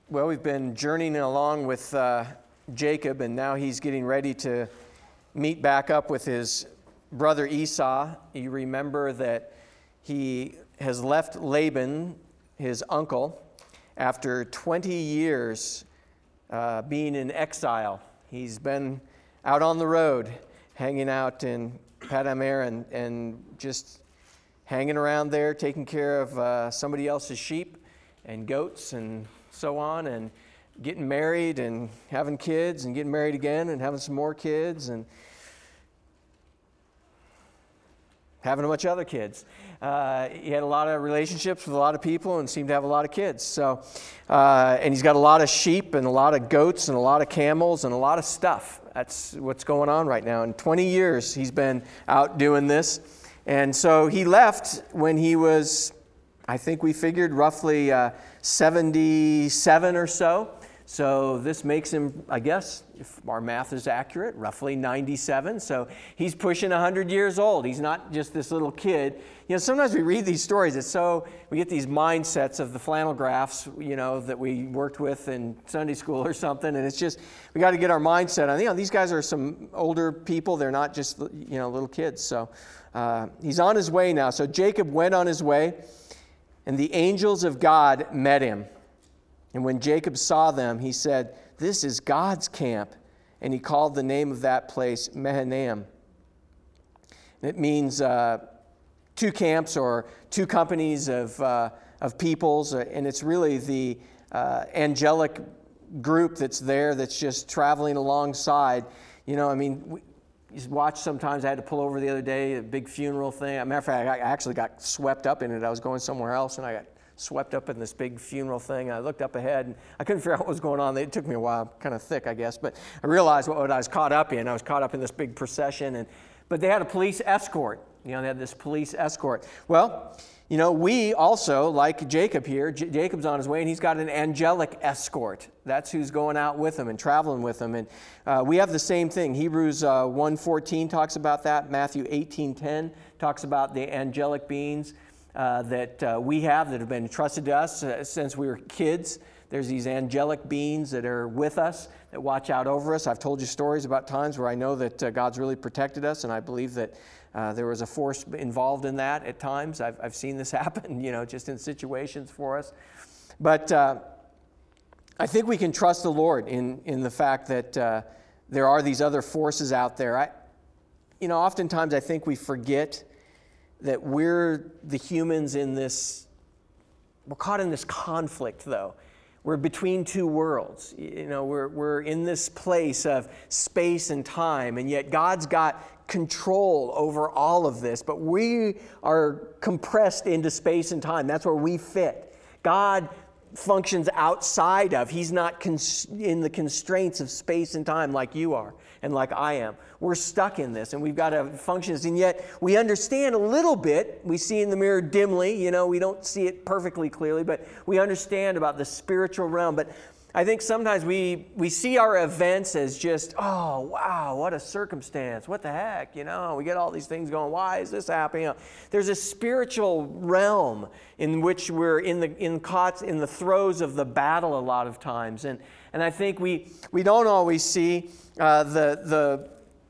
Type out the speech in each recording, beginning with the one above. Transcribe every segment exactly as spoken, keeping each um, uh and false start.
Well, we've been journeying along with uh, Jacob, and now he's getting ready to meet back up with his brother Esau. You remember that he has left Laban, his uncle, after twenty years uh, being in exile. He's been out on the road, hanging out in Padam Aram and, and just hanging around there, taking care of uh, somebody else's sheep and goats and so on, and getting married and having kids and getting married again and having some more kids and having a bunch of other kids. Uh, he had a lot of relationships with a lot of people and seemed to have a lot of kids. So, uh, and he's got a lot of sheep and a lot of goats and a lot of camels and a lot of stuff. That's what's going on right now. In twenty years, he's been out doing this. And so he left when he was, I think we figured, roughly uh, seventy-seven or so. So this makes him, I guess, if our math is accurate, roughly ninety-seven. So he's pushing one hundred years old. He's not just this little kid. You know, sometimes we read these stories. It's so, we get these mindsets of the flannel graphs, you know, that we worked with in Sunday school or something. And it's just, we got to get our mindset on, you know, these guys are some older people. They're not just, you know, little kids. So uh, he's on his way now. So Jacob went on his way, and the angels of God met him. And when Jacob saw them, he said, "This is God's camp." And he called the name of that place Mahanaim. It means uh, two camps or two companies of, uh, of peoples. And it's really the uh, angelic group that's there that's just traveling alongside. You know, I mean, we, you watch sometimes. I had to pull over the other day, a big funeral thing. As a matter of fact, I actually got swept up in it. I was going somewhere else, and I got swept up in this big funeral thing. I looked up ahead, and I couldn't figure out what was going on. It took me a while, kind of thick, I guess, but I realized what I was caught up in. I was caught up in this big procession, and but they had a police escort. You know, they had this police escort. Well, you know, we also, like Jacob here, J- Jacob's on his way, and he's got an angelic escort. That's who's going out with him and traveling with him. And uh, we have the same thing. Hebrews uh, one fourteen talks about that. Matthew eighteen ten talks about the angelic beings Uh, that uh, we have that have been entrusted to us uh, since we were kids. There's these angelic beings that are with us, that watch out over us. I've told you stories about times where I know that uh, God's really protected us, and I believe that uh, there was a force involved in that at times. I've, I've seen this happen, you know, just in situations for us. But uh, I think we can trust the Lord in, in the fact that uh, there are these other forces out there. I, you know, oftentimes I think we forget that we're the humans in this, we're caught in this conflict, though. We're between two worlds. You know, we're, we're in this place of space and time, and yet God's got control over all of this, but we are compressed into space and time. That's where we fit. God functions outside of, He's not cons- in the constraints of space and time like you are and like I am. We're stuck in this, and we've got to function, and yet we understand a little bit. We see in the mirror dimly, you know, we don't see it perfectly clearly, but we understand about the spiritual realm. But I think sometimes we, we see our events as just, oh, wow, what a circumstance. What the heck, you know? We get all these things going, why is this happening? You know, there's a spiritual realm in which we're in the in caught in the throes of the battle a lot of times. And and I think we we don't always see uh, the the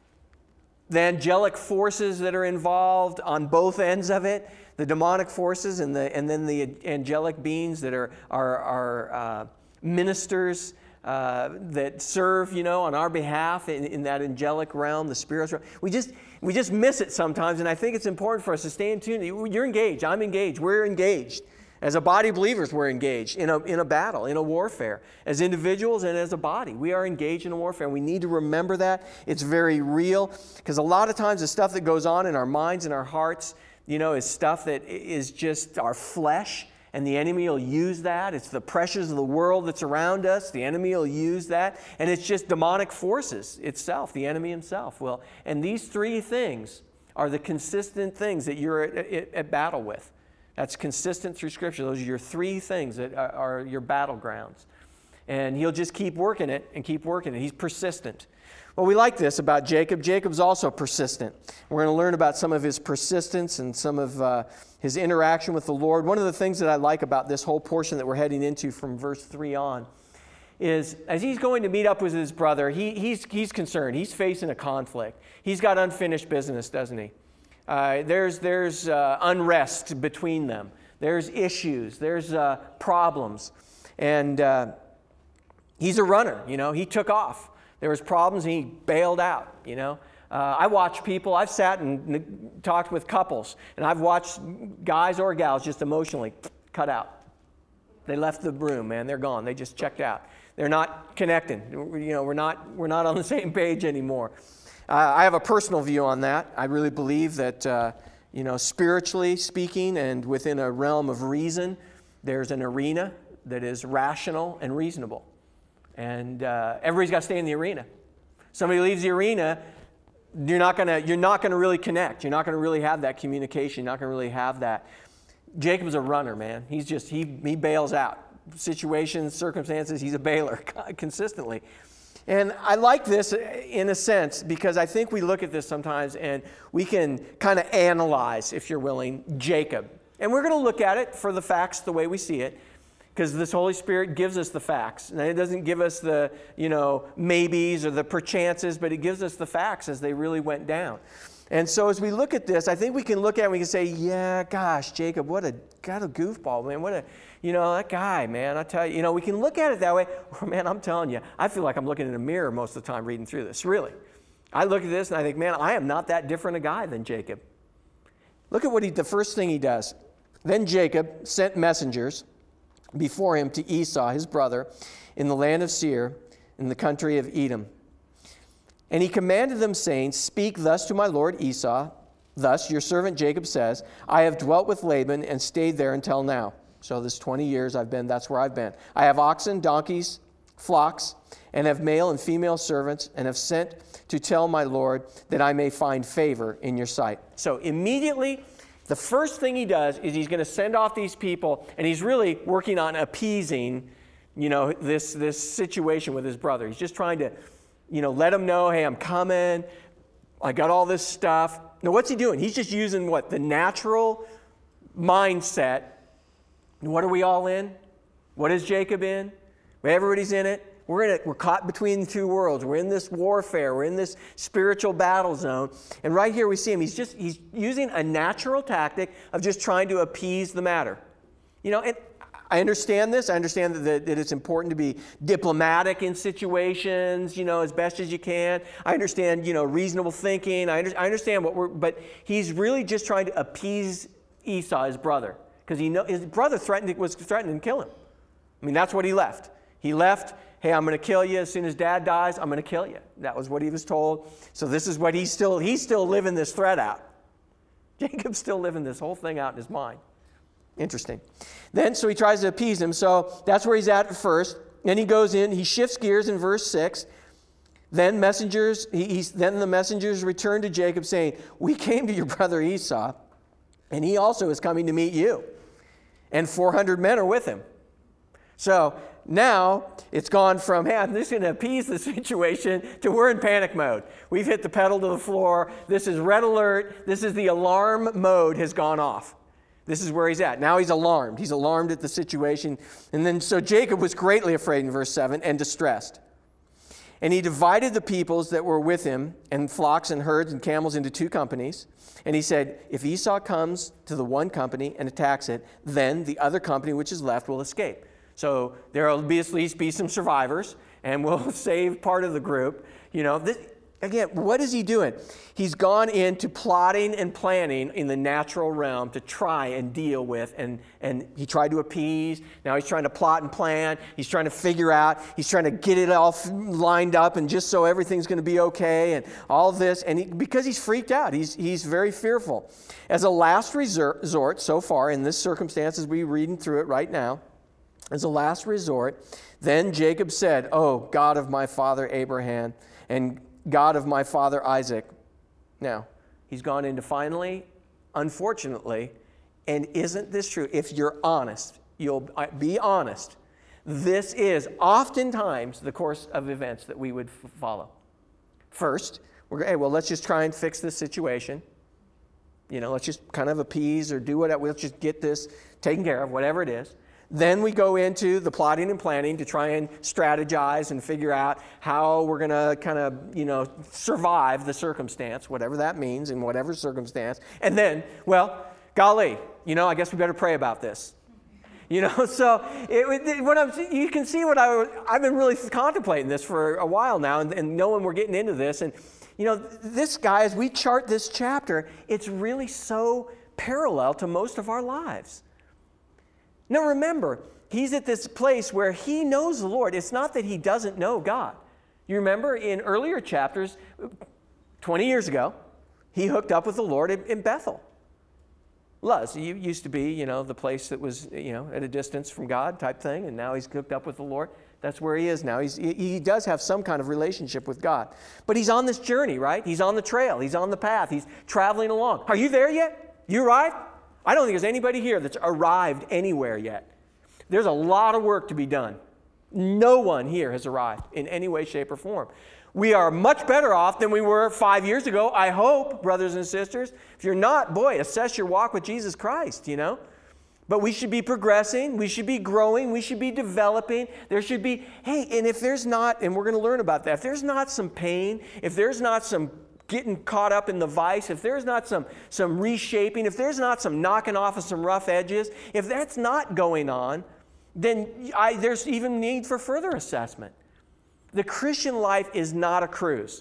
the angelic forces that are involved on both ends of it, the demonic forces and the and then the angelic beings that are are are uh, ministers uh, that serve, you know, on our behalf in, in that angelic realm, the spiritual. We just we just miss it sometimes, and I think it's important for us to stay in tune. You're engaged. I'm engaged. We're engaged. As a body of believers, we're engaged in a in a battle, in a warfare. As individuals and as a body, we are engaged in a warfare. And we need to remember that. It's very real, because a lot of times the stuff that goes on in our minds and our hearts, you know, is stuff that is just our flesh. And the enemy will use that. It's the pressures of the world that's around us. The enemy will use that. And it's just demonic forces itself, the enemy himself will. And these three things are the consistent things that you're at, at, at battle with. That's consistent through Scripture. Those are your three things that are, are your battlegrounds. And he'll just keep working it and keep working it. He's persistent. Well, we like this about Jacob. Jacob's also persistent. We're going to learn about some of his persistence and some of uh, his interaction with the Lord. One of the things that I like about this whole portion that we're heading into from verse three on is as he's going to meet up with his brother, he, he's, he's concerned. He's facing a conflict. He's got unfinished business, doesn't he? Uh, there's there's uh, unrest between them. There's issues. There's uh, problems. And uh, he's a runner, you know. He took off. There was problems and he bailed out, you know. Uh, I watch people, I've sat and n- talked with couples, and I've watched guys or gals just emotionally cut out. They left the room, man. They're gone. They just checked out. They're not connecting. You know, we're not, we're not on the same page anymore. Uh, I have a personal view on that. I really believe that, uh, you know, spiritually speaking and within a realm of reason, there's an arena that is rational and reasonable. And uh, everybody's got to stay in the arena. Somebody leaves the arena, you're not gonna you're not gonna really connect. You're not gonna really have that communication. You're not gonna really have that. Jacob's a runner, man. He's just he he bails out situations, circumstances. He's a bailer consistently. And I like this in a sense because I think we look at this sometimes and we can kind of analyze, if you're willing, Jacob. And we're going to look at it for the facts the way we see it, because this Holy Spirit gives us the facts. And it doesn't give us the, you know, maybes or the perchances, but it gives us the facts as they really went down. And so as we look at this, I think we can look at it and we can say, yeah, gosh, Jacob, what a, got a goofball, man. What a, you know, that guy, man, I tell you, you know, we can look at it that way. Well, man, I'm telling you, I feel like I'm looking in a mirror most of the time reading through this, really. I look at this and I think, man, I am not that different a guy than Jacob. Look at what he, the first thing he does. Then Jacob sent messengers before him to Esau, his brother, in the land of Seir, in the country of Edom. And he commanded them, saying, speak thus to my lord Esau. Thus your servant Jacob says, I have dwelt with Laban and stayed there until now. So this twenty years I've been, that's where I've been. I have oxen, donkeys, flocks, and have male and female servants, and have sent to tell my lord that I may find favor in your sight. So immediately, the first thing he does is he's going to send off these people, and he's really working on appeasing, you know, this, this situation with his brother. He's just trying to, you know, let him know, hey, I'm coming. I got all this stuff. Now, what's he doing? He's just using what? The natural mindset. What are we all in? What is Jacob in? Everybody's in it. We're in it. We're caught between the two worlds. We're in this warfare. We're in this spiritual battle zone. And right here we see him. He's just he's using a natural tactic of just trying to appease the matter. You know, and I understand this. I understand that, that it's important to be diplomatic in situations, you know, as best as you can. I understand, you know, reasonable thinking. I, under, I understand what we're, but he's really just trying to appease Esau, his brother, because he know his brother threatened was threatening to kill him. I mean, that's what he left. He left. Hey, I'm going to kill you as soon as Dad dies. I'm going to kill you. That was what he was told. So this is what he's still he's still living this threat out. Jacob's still living this whole thing out in his mind. Interesting. Then, so he tries to appease him. So that's where he's at first. Then he goes in. He shifts gears in verse six. Then messengers. He, he's, then the messengers return to Jacob, saying, "We came to your brother Esau, and he also is coming to meet you, and four hundred men are with him." So now it's gone from, hey, I'm just going to appease the situation, to we're in panic mode. We've hit the pedal to the floor. This is red alert. This is the alarm mode has gone off. This is where he's at. Now he's alarmed. He's alarmed at the situation. And then so Jacob was greatly afraid in verse seven and distressed. And he divided the peoples that were with him and flocks and herds and camels into two companies. And he said, if Esau comes to the one company and attacks it, then the other company which is left will escape. So there will be at least be some survivors, and we'll save part of the group. You know, this, again, what is he doing? He's gone into plotting and planning in the natural realm to try and deal with, and, and he tried to appease. Now he's trying to plot and plan. He's trying to figure out. He's trying to get it all lined up, and just so everything's going to be okay, and all this. And he, because he's freaked out, he's, he's very fearful. As a last resort, so far in this circumstance, as we're reading through it right now, as a last resort, then Jacob said, "Oh, God of my father Abraham and God of my father Isaac." Now, he's gone into finally, unfortunately, and isn't this true? If you're honest, you'll be honest. This is oftentimes the course of events that we would f- follow. First, we're hey, well, let's just try and fix this situation. You know, let's just kind of appease or do whatever. Let's just get this taken care of, whatever it is. Then we go into the plotting and planning to try and strategize and figure out how we're going to kind of, you know, survive the circumstance, whatever that means in whatever circumstance. And then, well, golly, you know, I guess we better pray about this. You know, so it, it, what I'm, you can see what I, I've been really contemplating this for a while now, and, and knowing we're getting into this. And, you know, this, guy, as we chart this chapter, it's really so parallel to most of our lives. Now remember, he's at this place where he knows the Lord. It's not that he doesn't know God. You remember in earlier chapters, twenty years ago, he hooked up with the Lord in, in Bethel. Luz, you used to be, you know, the place that was, you know, at a distance from God type thing, and now he's hooked up with the Lord. That's where he is now. He's, he, he does have some kind of relationship with God. But he's on this journey, right? He's on the trail. He's on the path. He's traveling along. Are you there yet? You arrived? I don't think there's anybody here that's arrived anywhere yet. There's a lot of work to be done. No one here has arrived in any way, shape, or form. We are much better off than we were five years ago, I hope, brothers and sisters. If you're not, boy, assess your walk with Jesus Christ, you know. But we should be progressing. We should be growing. We should be developing. There should be, hey, and if there's not, and we're going to learn about that, if there's not some pain, if there's not some getting caught up in the vice, if there's not some, some reshaping, if there's not some knocking off of some rough edges, if that's not going on, then I, there's even need for further assessment. The Christian life is not a cruise.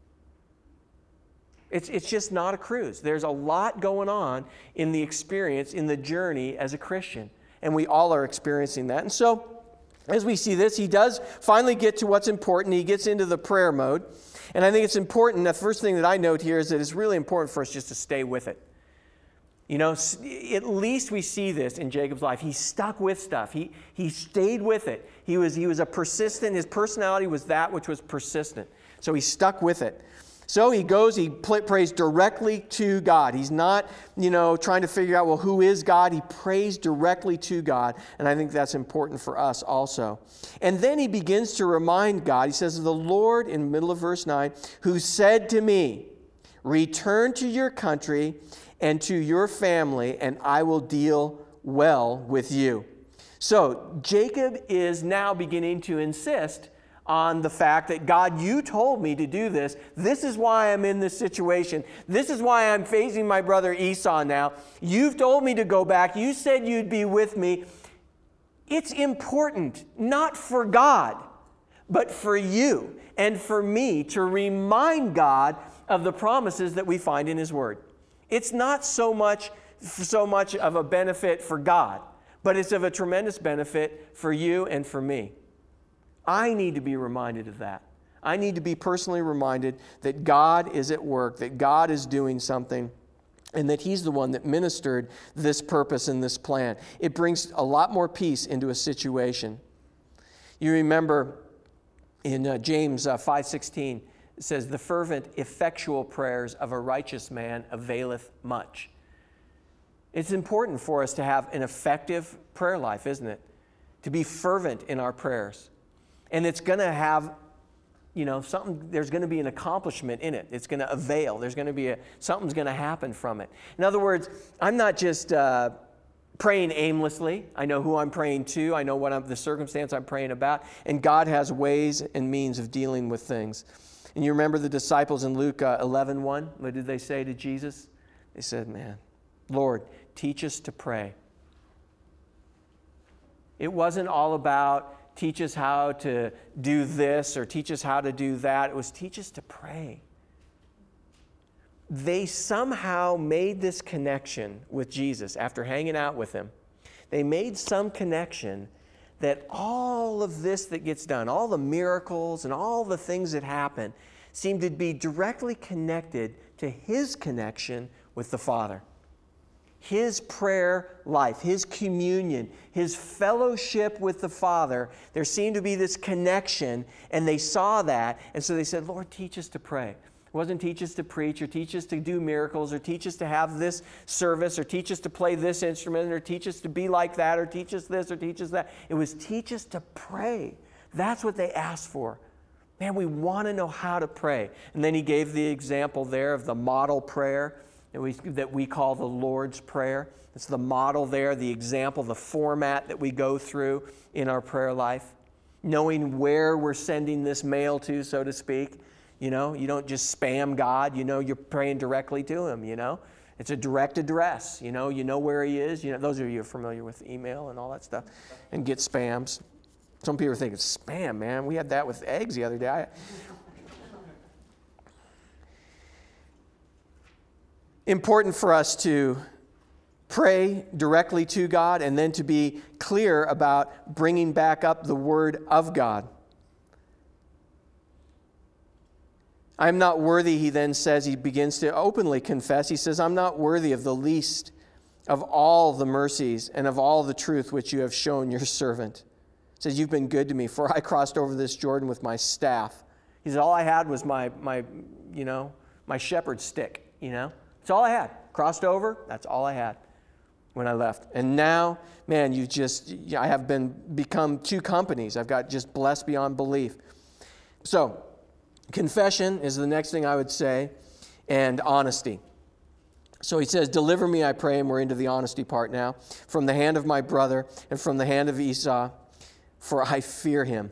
It's, it's just not a cruise. There's a lot going on in the experience, in the journey as a Christian. And we all are experiencing that. And so, as we see this, he does finally get to what's important. He gets into the prayer mode. And I think it's important, the first thing that I note here is that it's really important for us just to stay with it. You know, at least we see this in Jacob's life. He stuck with stuff. He, he stayed with it. He was, he was a persistent, his personality was that which was persistent. So he stuck with it. So he goes, he prays directly to God. He's not, you know, trying to figure out, well, who is God? He prays directly to God. And I think that's important for us also. And then he begins to remind God. He says, the Lord, in the middle of verse nine, who said to me, return to your country and to your family, and I will deal well with you. So Jacob is now beginning to insist on the fact that, God, you told me to do this. This is why I'm in this situation. This is why I'm facing my brother Esau now. You've told me to go back. You said you'd be with me. It's important, not for God, but for you and for me to remind God of the promises that we find in His Word. It's not so much, so much of a benefit for God, but it's of a tremendous benefit for you and for me. I need to be reminded of that. I need to be personally reminded that God is at work, that God is doing something, and that He's the one that ministered this purpose and this plan. It brings a lot more peace into a situation. You remember in uh, James uh, five sixteen, it says, the fervent, effectual prayers of a righteous man availeth much. It's important for us to have an effective prayer life, isn't it? To be fervent in our prayers. And it's going to have, you know, something, there's going to be an accomplishment in it. It's going to avail. There's going to be a, something's going to happen from it. In other words, I'm not just uh, praying aimlessly. I know who I'm praying to. I know what I'm, the circumstance I'm praying about. And God has ways and means of dealing with things. And you remember the disciples in Luke uh, eleven one? What did they say to Jesus? They said, man, Lord, teach us to pray. It wasn't all about teach us how to do this or teach us how to do that. It was teach us to pray. They somehow made this connection with Jesus after hanging out with Him. They made some connection that all of this that gets done, all the miracles and all the things that happen, seem to be directly connected to His connection with the Father. His prayer life, His communion, His fellowship with the Father, there seemed to be this connection, and they saw that, and so they said, Lord, teach us to pray. It wasn't teach us to preach, or teach us to do miracles, or teach us to have this service, or teach us to play this instrument, or teach us to be like that, or teach us this, or teach us that. It was teach us to pray. That's what they asked for. Man, we want to know how to pray. And then He gave the example there of the model prayer. that we, that we call the Lord's Prayer. It's the model there, the example, the format that we go through in our prayer life. Knowing where we're sending this mail to, so to speak. You know, you don't just spam God. You know you're praying directly to Him, you know. It's a direct address. You know, you know where He is. You know, those of you who are familiar with email and all that stuff. And get spams. Some people are thinking, spam, man. We had that with eggs the other day. I... Important for us to pray directly to God and then to be clear about bringing back up the Word of God. I'm not worthy, he then says, he begins to openly confess. He says, I'm not worthy of the least of all the mercies and of all the truth which you have shown your servant. He says, you've been good to me, for I crossed over this Jordan with my staff. He said, all I had was my, my you know, my shepherd's stick, you know. That's all I had. Crossed over, that's all I had when I left. And now, man, you just, I have been become two companies. I've got just blessed beyond belief. So, confession is the next thing I would say, and honesty. So he says, deliver me, I pray, and we're into the honesty part now, from the hand of my brother and from the hand of Esau, for I fear him,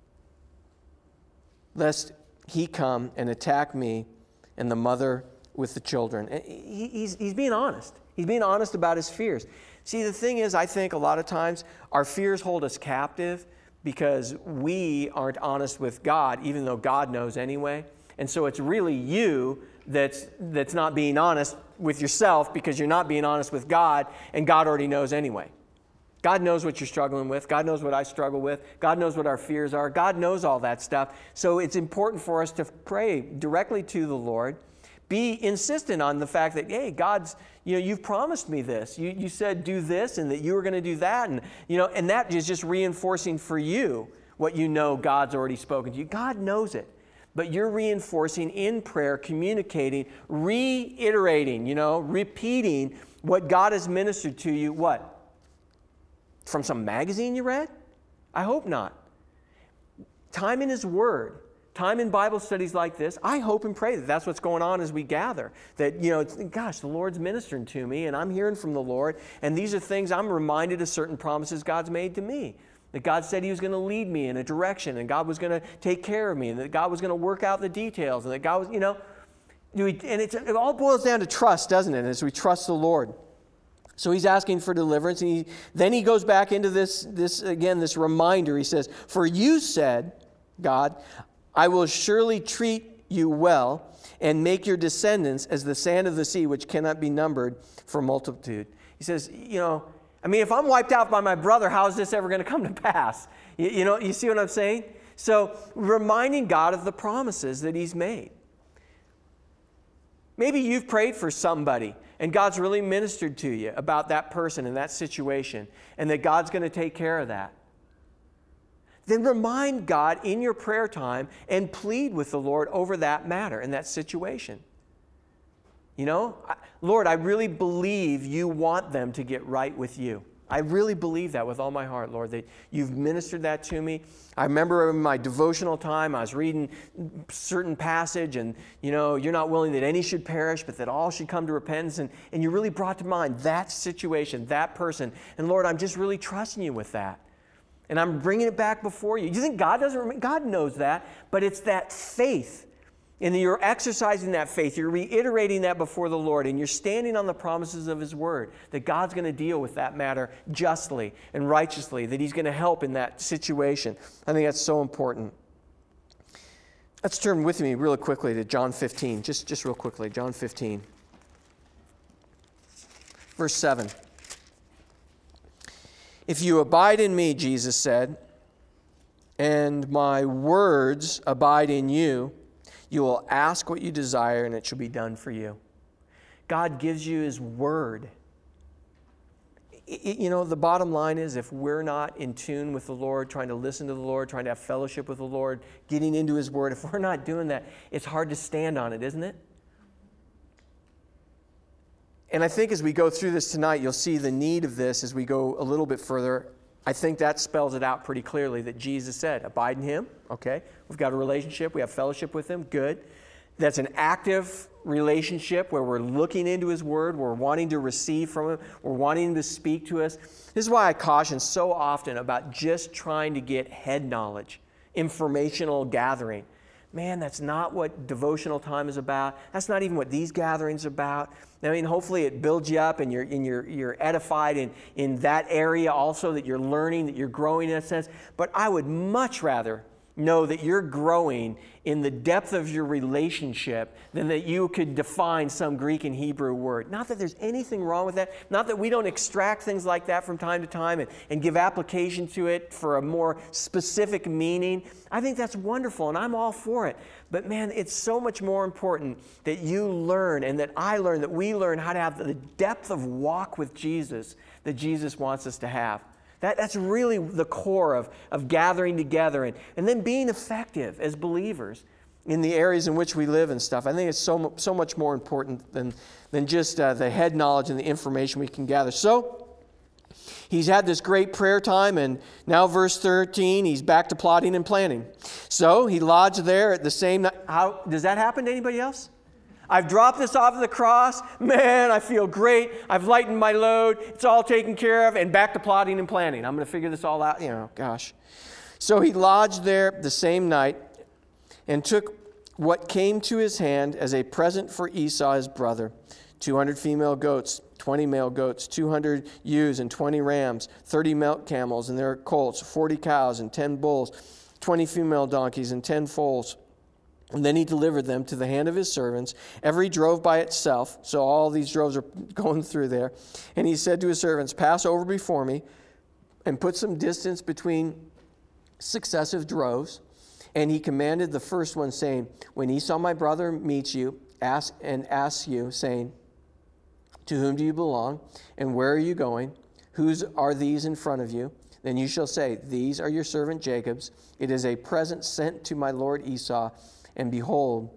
lest he come and attack me and the mother with the children. And he, he's, he's being honest. He's being honest about his fears. See, the thing is, I think a lot of times our fears hold us captive because we aren't honest with God, even though God knows anyway. And so it's really you that's, that's not being honest with yourself because you're not being honest with God, and God already knows anyway. God knows what you're struggling with. God knows what I struggle with. God knows what our fears are. God knows all that stuff. So it's important for us to pray directly to the Lord. Be insistent on the fact that, hey, God's, you know, you've promised me this. You, you said do this and that you were going to do that. And, you know, and that is just reinforcing for you what you know God's already spoken to you. God knows it. But you're reinforcing in prayer, communicating, reiterating, you know, repeating what God has ministered to you. What? From some magazine you read? I hope not. Time in His Word. Time in Bible studies like this, I hope and pray that that's what's going on as we gather. That, you know, it's, gosh, the Lord's ministering to me, and I'm hearing from the Lord, and these are things I'm reminded of certain promises God's made to me. That God said He was going to lead me in a direction, and God was going to take care of me, and that God was going to work out the details, and that God was, you know, and it's, it all boils down to trust, doesn't it, as we trust the Lord. So he's asking for deliverance, and he, then he goes back into this, this, again, this reminder. He says, for you said, God, I will surely treat you well and make your descendants as the sand of the sea, which cannot be numbered for multitude. He says, you know, I mean, if I'm wiped out by my brother, how is this ever going to come to pass? You, you know, you see what I'm saying? So reminding God of the promises that He's made. Maybe you've prayed for somebody and God's really ministered to you about that person and that situation, and that God's going to take care of that. Then remind God in your prayer time and plead with the Lord over that matter and that situation. You know, Lord, I really believe you want them to get right with you. I really believe that with all my heart, Lord, that you've ministered that to me. I remember in my devotional time, I was reading a certain passage, and, you know, you're not willing that any should perish, but that all should come to repentance. And, and you really brought to mind that situation, that person. And, Lord, I'm just really trusting you with that. And I'm bringing it back before you. You think God doesn't remember? God knows that, but it's that faith. And you're exercising that faith. You're reiterating that before the Lord, and you're standing on the promises of His Word, that God's going to deal with that matter justly and righteously, that He's going to help in that situation. I think that's so important. Let's turn with me really quickly to John fifteen, just, just real quickly, John fifteen. Verse seven. If you abide in me, Jesus said, and my words abide in you, you will ask what you desire, and it shall be done for you. God gives you His Word. It, you know, the bottom line is, if we're not in tune with the Lord, trying to listen to the Lord, trying to have fellowship with the Lord, getting into His Word, if we're not doing that, it's hard to stand on it, isn't it? And I think as we go through this tonight, you'll see the need of this as we go a little bit further. I think that spells it out pretty clearly that Jesus said, abide in Him, okay? We've got a relationship, we have fellowship with Him, good. that's an active relationship where we're looking into His Word, we're wanting to receive from Him, we're wanting Him to speak to us. This is why I caution so often about just trying to get head knowledge, informational gathering. Man, that's not what devotional time is about. That's not even what these gatherings are about. I mean, hopefully it builds you up and you're, and you're, you're edified in, in that area also, that you're learning, that you're growing in a sense. But I would much rather know that you're growing in the depth of your relationship than that you could define some Greek and Hebrew word. Not that there's anything wrong with that. Not that we don't extract things like that from time to time and, and give application to it for a more specific meaning. I think that's wonderful, and I'm all for it. But man, it's so much more important that you learn and that I learn, that we learn how to have the depth of walk with Jesus that Jesus wants us to have. That, that's really the core of, of gathering together and, and then being effective as believers in the areas in which we live and stuff. I think it's so, so much more important than, than just uh, the head knowledge and the information we can gather. So, he's had this great prayer time, and now verse thirteen, he's back to plotting and planning. So, he lodged there at the same night. How, does that happen to anybody else? I've dropped this off of the cross. Man, I feel great. I've lightened my load. It's all taken care of. And back to plotting and planning. I'm going to figure this all out. You know, gosh. So he lodged there the same night and took what came to his hand as a present for Esau, his brother, two hundred female goats, twenty male goats, two hundred ewes and twenty rams, thirty milk camels and their colts, forty cows and ten bulls, twenty female donkeys and ten foals. And then he delivered them to the hand of his servants, every drove by itself. So all these droves are going through there. And he said to his servants, pass over before me and put some distance between successive droves. And he commanded the first one, saying, when Esau my brother meets you, ask and asks you, saying, to whom do you belong? And where are you going? Whose are these in front of you? Then you shall say, these are your servant Jacob's. It is a present sent to my lord Esau. And behold,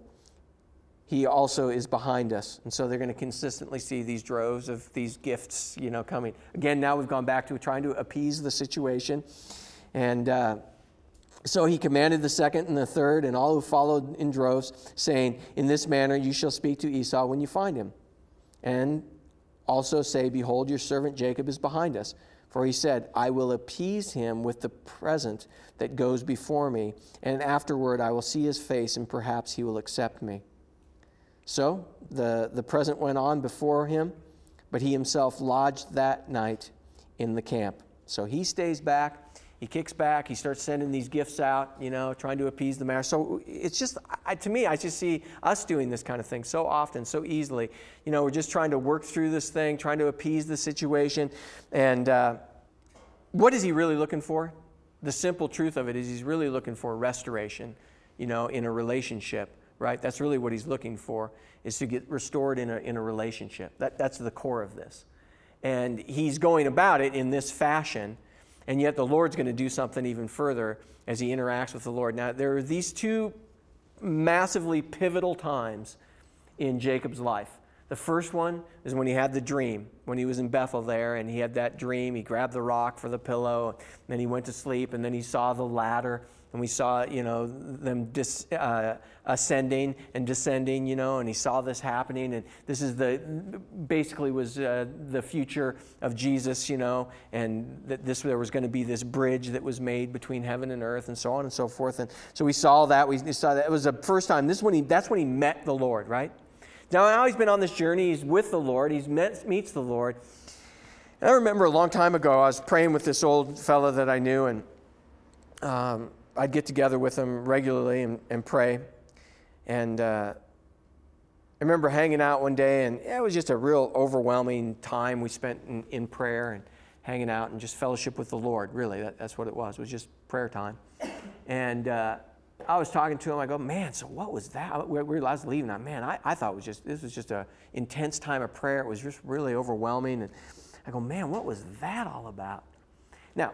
he also is behind us. And so they're going to consistently see these droves of these gifts, you know, coming. Again, now we've gone back to trying to appease the situation. And uh, so he commanded the second and the third and all who followed in droves, saying, in this manner you shall speak to Esau when you find him. And also say, behold, your servant Jacob is behind us. For he said, I will appease him with the present that goes before me, and afterward I will see his face, and perhaps he will accept me. So the, the present went on before him, but he himself lodged that night in the camp. So he stays back, he kicks back, he starts sending these gifts out, you know, trying to appease the master. So it's just, I, to me, I just see us doing this kind of thing so often, so easily. You know, we're just trying to work through this thing, trying to appease the situation. And uh, what is he really looking for? The simple truth of it is he's really looking for restoration, you know, in a relationship, right? That's really what he's looking for, is to get restored in a, in a relationship. That, that's the core of this. And he's going about it in this fashion. And yet the Lord's going to do something even further as he interacts with the Lord. Now, there are these two massively pivotal times in Jacob's life. The first one is when he had the dream, when he was in Bethel there, and he had that dream. He grabbed the rock for the pillow, and then he went to sleep, and then he saw the ladder, and we saw, you know, them dis, uh, ascending and descending, you know, and he saw this happening, and this is the, basically was uh, the future of Jesus, you know, and that this, there was going to be this bridge that was made between heaven and earth, and so on and so forth. And so we saw that, we saw that. It was the first time, this is when he, that's when he met the Lord, right? Now, now he's been on this journey, he's with the Lord, he meets the Lord. And I remember a long time ago, I was praying with this old fella that I knew, and um, I'd get together with him regularly and, and pray. And uh, I remember hanging out one day, and it was just a real overwhelming time we spent in, in prayer and hanging out and just fellowship with the Lord, really. That, that's what it was. It was just prayer time. And uh, I was talking to him. I go, man, so what was that? We, we, I was leaving. I, man, I, I thought it was just, this was just an intense time of prayer. It was just really overwhelming. And I go, man, what was that all about? Now,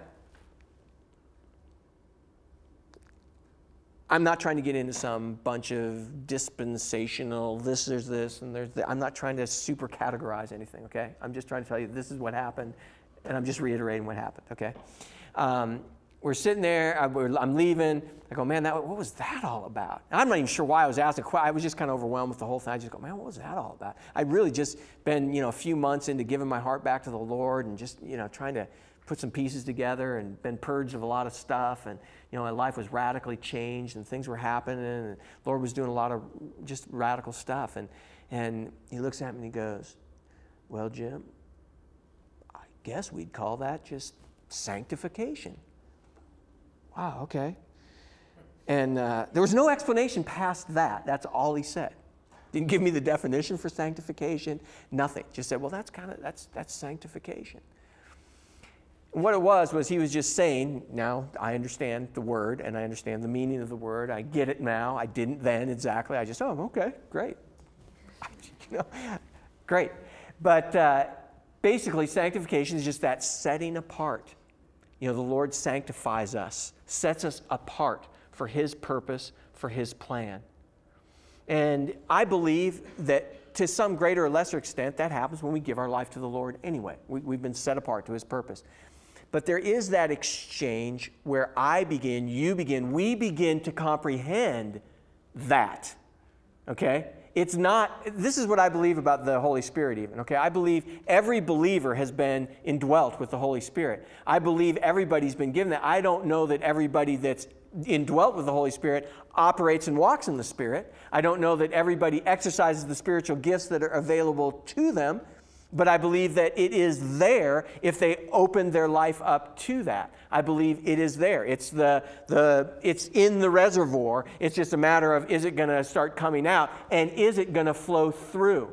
I'm not trying to get into some bunch of dispensational, this, there's this, and there's that. I'm not trying to super categorize anything, okay? I'm just trying to tell you this is what happened, and I'm just reiterating what happened, okay? Um, we're sitting there, I, we're, I'm leaving. I go, man, that, what was that all about? And I'm not even sure why I was asking. I was just kind of overwhelmed with the whole thing. I just go, man, what was that all about? I'd really just been, you know, a few months into giving my heart back to the Lord and just, you know, trying to put some pieces together and been purged of a lot of stuff. And, you know, my life was radically changed and things were happening. And the Lord was doing a lot of just radical stuff. And, and he looks at me and he goes, well, Jim, I guess we'd call that just sanctification. Wow, okay. And uh, there was no explanation past that. That's all he said. Didn't give me the definition for sanctification, nothing. Just said, well, that's kind of, that's, that's sanctification. And what it was, was he was just saying, now I understand the word and I understand the meaning of the word. I get it now. I didn't then exactly. I just, oh, okay, great. you know, great. But uh, basically, sanctification is just that setting apart. You know, the Lord sanctifies us, sets us apart for his purpose, for his plan. And I believe that to some greater or lesser extent, that happens when we give our life to the Lord anyway. We, we've been set apart to his purpose. But there is that exchange where I begin, you begin, we begin to comprehend that. Okay? It's not, this is what I believe about the Holy Spirit even, okay? I believe every believer has been indwelt with the Holy Spirit. I believe everybody's been given that. I don't know that everybody that's indwelt with the Holy Spirit operates and walks in the Spirit. I don't know that everybody exercises the spiritual gifts that are available to them, but I believe that it is there if they open their life up to that. I believe it is there. It's the the it's in the reservoir. It's just a matter of, is it going to start coming out and is it going to flow through?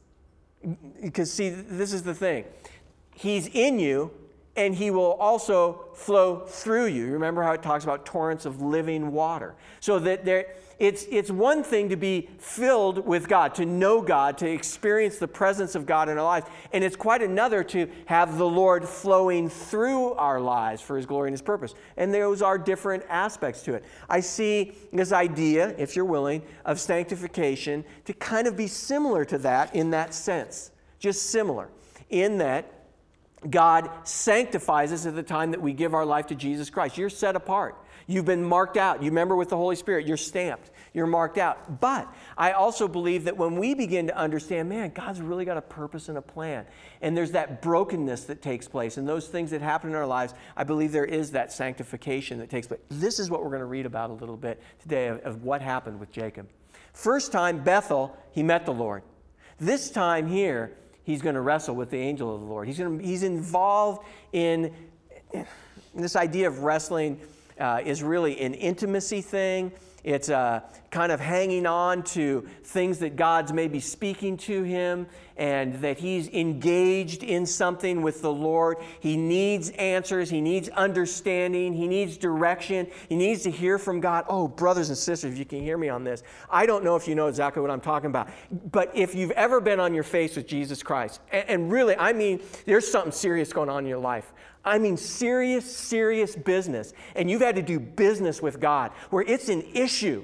Because see, this is the thing. He's in you and he will also flow through you. Remember how it talks about torrents of living water. So that there It's, it's one thing to be filled with God, to know God, to experience the presence of God in our lives. And it's quite another to have the Lord flowing through our lives for his glory and his purpose. And those are different aspects to it. I see this idea, if you're willing, of sanctification to kind of be similar to that in that sense. Just similar in that God sanctifies us at the time that we give our life to Jesus Christ. You're set apart. You've been marked out. You remember with the Holy Spirit, you're stamped. You're marked out. But I also believe that when we begin to understand, man, God's really got a purpose and a plan. And there's that brokenness that takes place. And those things that happen in our lives, I believe there is that sanctification that takes place. This is what we're going to read about a little bit today of, of what happened with Jacob. First time, Bethel, he met the Lord. This time here, he's going to wrestle with the angel of the Lord. He's, going to, he's involved in, in this idea of wrestling. Uh, is really an intimacy thing. It's uh, kind of hanging on to things that God's maybe speaking to him and that he's engaged in something with the Lord. He needs answers. He needs understanding. He needs direction. He needs to hear from God. Oh, brothers and sisters, if you can hear me on this, I don't know if you know exactly what I'm talking about, but if you've ever been on your face with Jesus Christ, and, and really, I mean, there's something serious going on in your life. I mean serious, serious business. And you've had to do business with God where it's an issue.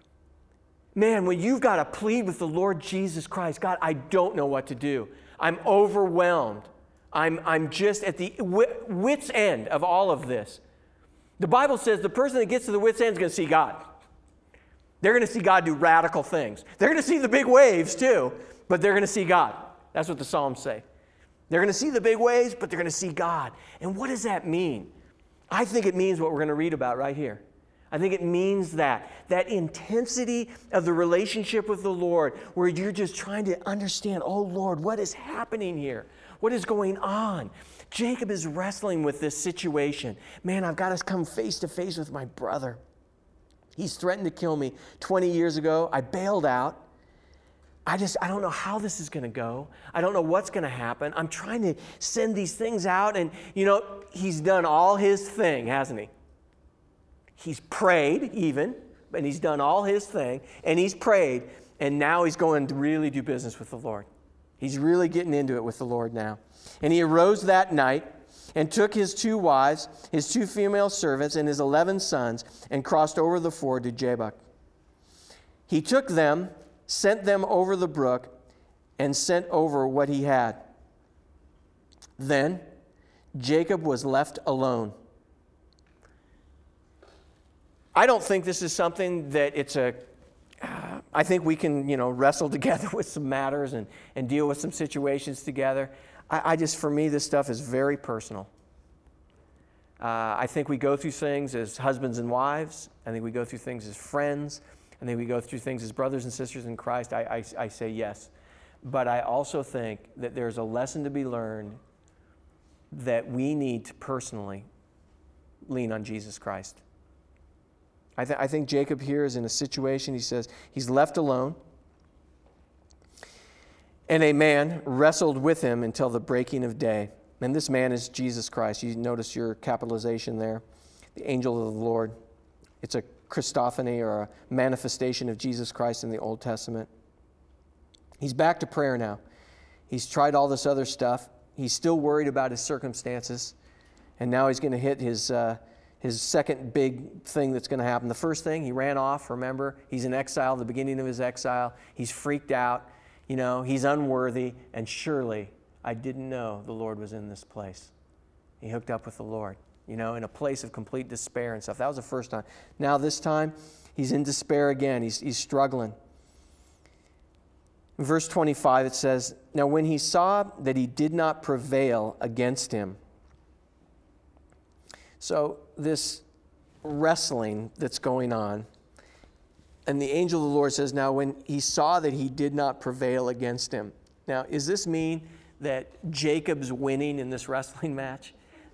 Man, when you've got to plead with the Lord Jesus Christ, God, I don't know what to do. I'm overwhelmed. I'm, I'm just at the wit's end of all of this. The Bible says the person that gets to the wit's end is going to see God. They're going to see God do radical things. They're going to see the big waves too, but they're going to see God. That's what the Psalms say. They're going to see the big waves, but they're going to see God. And what does that mean? I think it means what we're going to read about right here. I think it means that, that intensity of the relationship with the Lord where you're just trying to understand, oh Lord, what is happening here? What is going on? Jacob is wrestling with this situation. Man, I've got to come face to face with my brother. He's threatened to kill me twenty years ago. I bailed out. I just, I don't know how this is going to go. I don't know what's going to happen. I'm trying to send these things out. And, you know, he's done all his thing, hasn't he? He's prayed even, and he's done all his thing. And he's prayed. And now he's going to really do business with the Lord. He's really getting into it with the Lord now. And he arose that night and took his two wives, his two female servants, and his eleven sons, and crossed over the ford to Jabbok. He took them, sent them over the brook, and sent over what he had. Then Jacob was left alone. I don't think this is something that it's a, uh, I think we can, you know, wrestle together with some matters and, and deal with some situations together. I, I just, for me, this stuff is very personal. Uh, I think we go through things as husbands and wives. I think we go through things as friends. I think we go through things as brothers and sisters in Christ. I, I, I say yes. But I also think that there's a lesson to be learned that we need to personally lean on Jesus Christ. I, th- I think Jacob here is in a situation, he says, he's left alone, and a man wrestled with him until the breaking of day. And this man is Jesus Christ. You notice your capitalization there, the angel of the Lord. It's a Christophany or a manifestation of Jesus Christ in the Old Testament. He's back to prayer now. He's tried all this other stuff. He's still worried about his circumstances. And now he's going to hit his uh, his second big thing that's going to happen. The first thing, he ran off, remember? He's in exile, the beginning of his exile. He's freaked out. You know, he's unworthy. And surely, I didn't know the Lord was in this place. He hooked up with the Lord, you know, in a place of complete despair and stuff. That was the first time. Now this time, he's in despair again. He's, he's struggling. In verse twenty-five, it says, "Now when he saw that he did not prevail against him." So this wrestling that's going on, and the angel of the Lord says, now when he saw that he did not prevail against him. Now, does this mean that Jacob's winning in this wrestling match?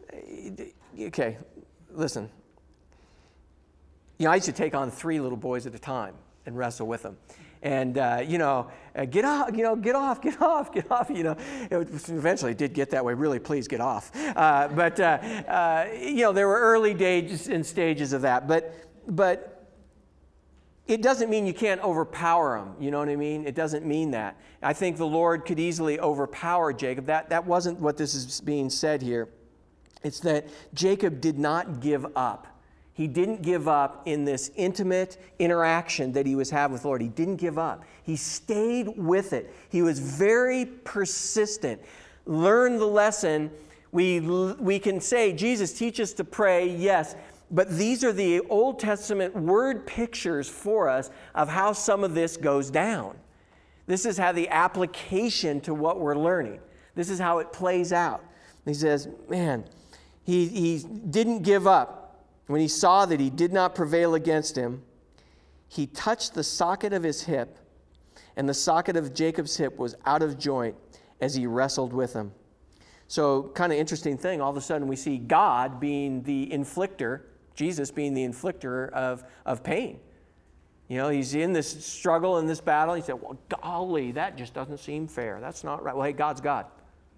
Okay, listen. You know, I used to take on three little boys at a time and wrestle with them. And, uh, you know, uh, get off, you know, get off, get off, get off, you know. It eventually did get that way. Really, please get off. Uh, but, uh, uh, you know, there were early days and stages of that. But, but it doesn't mean you can't overpower them. You know what I mean? It doesn't mean that. I think the Lord could easily overpower Jacob. That, that wasn't what this is being said here. It's that Jacob did not give up. He didn't give up in this intimate interaction that he was having with the Lord. He didn't give up. He stayed with it. He was very persistent. Learn the lesson. We, we can say, Jesus, teach us to pray, yes. But these are the Old Testament word pictures for us of how some of this goes down. This is how the application to what we're learning. This is how it plays out. He says, man, he, he didn't give up. When he saw that he did not prevail against him, he touched the socket of his hip, and the socket of Jacob's hip was out of joint as he wrestled with him. So, kind of interesting thing, all of a sudden we see God being the inflictor, Jesus being the inflictor of, of pain. You know, he's in this struggle, in this battle. He said, well, golly, that just doesn't seem fair. That's not right. Well, hey, God's God.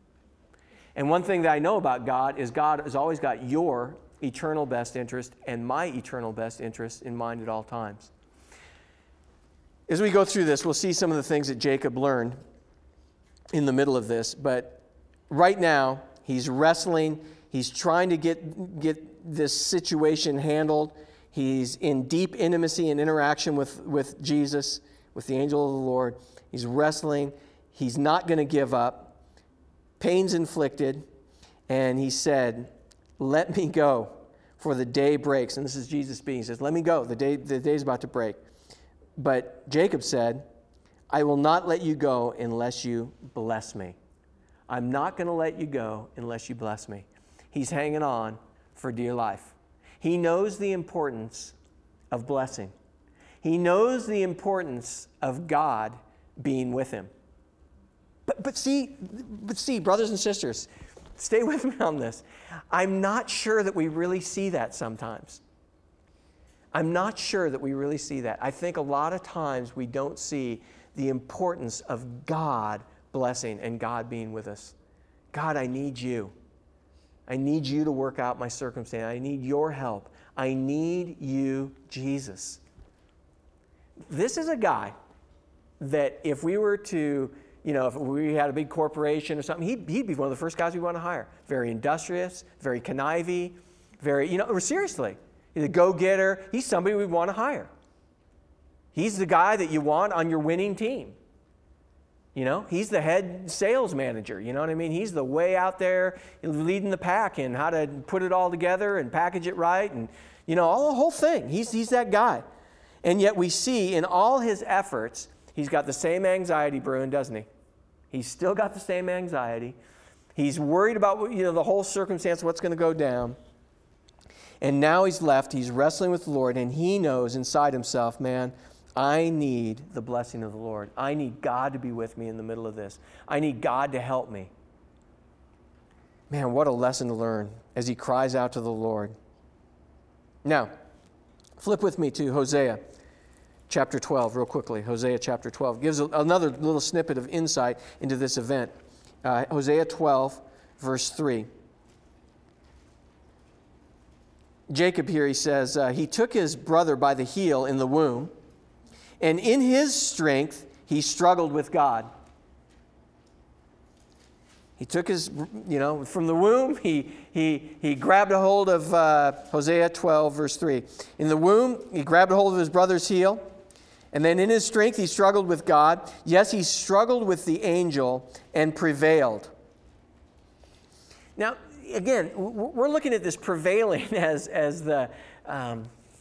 And one thing that I know about God is God has always got your eternal best interest and my eternal best interest in mind at all times. As we go through this, we'll see some of the things that Jacob learned in the middle of this. But right now, he's wrestling. He's trying to get, get this situation handled. He's in deep intimacy and interaction with, with Jesus, with the angel of the Lord. He's wrestling. He's not going to give up. Pain's inflicted. And he said, let me go, for the day breaks. And this is Jesus speaking. He says, let me go. The day, the day's about to break. But Jacob said, I will not let you go unless you bless me. I'm not going to let you go unless you bless me. He's hanging on for dear life. He knows the importance of blessing. He knows the importance of God being with him. But, but see, but see, brothers and sisters, stay with me on this. I'm not sure that we really see that sometimes. I'm not sure that we really see that. I think a lot of times we don't see the importance of God blessing and God being with us. God, I need you. I need you to work out my circumstance. I need your help. I need you, Jesus. This is a guy that if we were to, you know, if we had a big corporation or something, he'd, he'd be one of the first guys we want to hire. Very industrious, very conniving, very, you know, seriously. He's a go-getter. He's somebody we want to hire. He's the guy that you want on your winning team. You know, he's the head sales manager. You know what I mean? He's the way out there leading the pack in how to put it all together and package it right and You know, all the whole thing. He's, he's that guy. And yet we see in all his efforts, he's got the same anxiety brewing, doesn't he? He's still got the same anxiety. He's worried about, you know, the whole circumstance, what's going to go down. And now he's left. He's wrestling with the Lord, and he knows inside himself, man, I need the blessing of the Lord. I need God to be with me in the middle of this. I need God to help me. Man, what a lesson to learn as he cries out to the Lord. Now, flip with me to Hosea chapter twelve real quickly. Hosea chapter twelve gives another little snippet of insight into this event. Uh, Hosea twelve, verse three. Jacob here, he says, uh, he took his brother by the heel in the womb, and in his strength he struggled with God. He took his, you know, from the womb, he, he, he grabbed a hold of uh, Hosea twelve, verse three. In the womb, he grabbed a hold of his brother's heel. And then in his strength, he struggled with God. Yes, he struggled with the angel and prevailed. Now, again, we're looking at this prevailing as, as the... Um,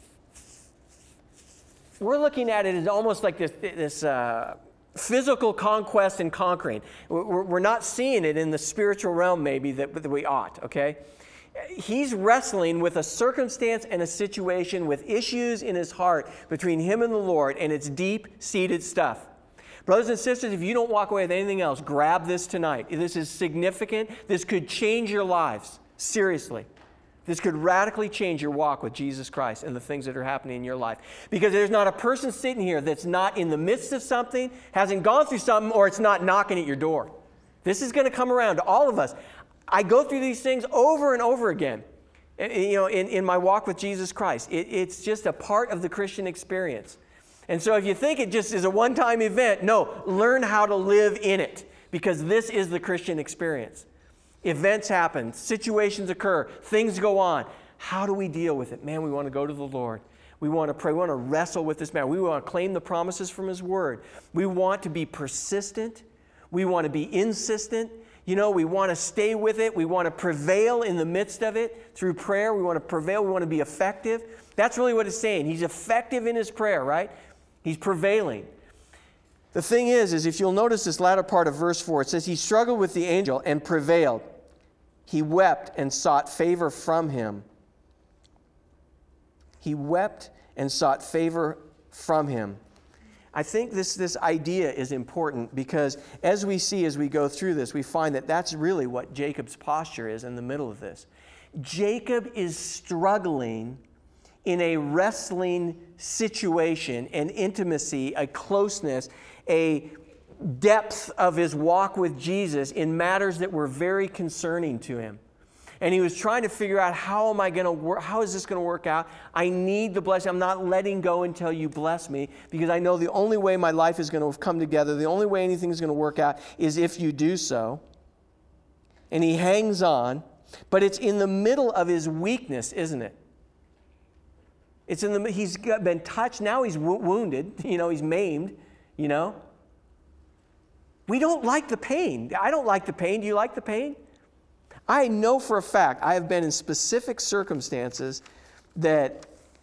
we're looking at it as almost like this... this uh, physical conquest and conquering. We're not seeing it in the spiritual realm maybe that, that we ought, okay? He's wrestling with a circumstance and a situation with issues in his heart between him and the Lord, and it's deep-seated stuff. Brothers and sisters, if you don't walk away with anything else, grab this tonight. This is significant. This could change your lives, seriously. This could radically change your walk with Jesus Christ and the things that are happening in your life. Because there's not a person sitting here that's not in the midst of something, hasn't gone through something, or it's not knocking at your door. This is going to come around to all of us. I go through these things over and over again, you know, in, in my walk with Jesus Christ. It, it's just a part of the Christian experience. And so if you think it just is a one-time event, no, learn how to live in it, because this is the Christian experience. Events happen, situations occur, things go on. How do we deal with it? Man, we want to go to the Lord. We want to pray. We want to wrestle with this man. We want to claim the promises from His Word. We want to be persistent. We want to be insistent. You know, we want to stay with it. We want to prevail in the midst of it through prayer. We want to prevail. We want to be effective. That's really what it's saying. He's effective in his prayer, right? He's prevailing. The thing is, is if you'll notice this latter part of verse four, it says, he struggled with the angel and prevailed. He wept and sought favor from him. He wept and sought favor from him. I think this, this idea is important because as we see as we go through this, we find that that's really what Jacob's posture is in the middle of this. Jacob is struggling in a wrestling situation, an intimacy, a closeness, a depth of his walk with Jesus in matters that were very concerning to him. And he was trying to figure out, how am I going to work? How is this going to work out? I need the blessing. I'm not letting go until you bless me, because I know the only way my life is going to come together, the only way anything is going to work out is if you do so. And he hangs on, but it's in the middle of his weakness, isn't it? It's in the, he's been touched. Now he's wo- wounded. You know, he's maimed, you know. We don't like the pain. I don't like the pain. Do you like the pain? I know for a fact I have been in specific circumstances that